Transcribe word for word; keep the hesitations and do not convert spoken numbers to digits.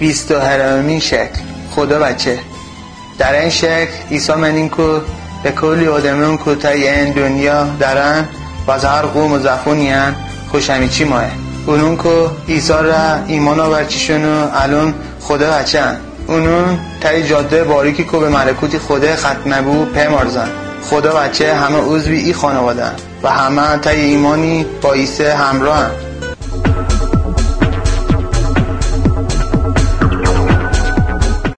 بیست و هرمین شکل خدا بچه. در این شکل عیسی منین که به کلی آدمیون که تا این دنیا درن و از هر قوم و زفونی هن خوش همیچی ماه اونون که عیسی را ایمان آورچیشونو الان خدا بچه هن. اونون تای جاده باریکی که به ملکوتی خدا ختمه بو پیمارزن. خدا بچه همه عضوی ای خانواده و همه تای ایمانی با عیسی همراه هن.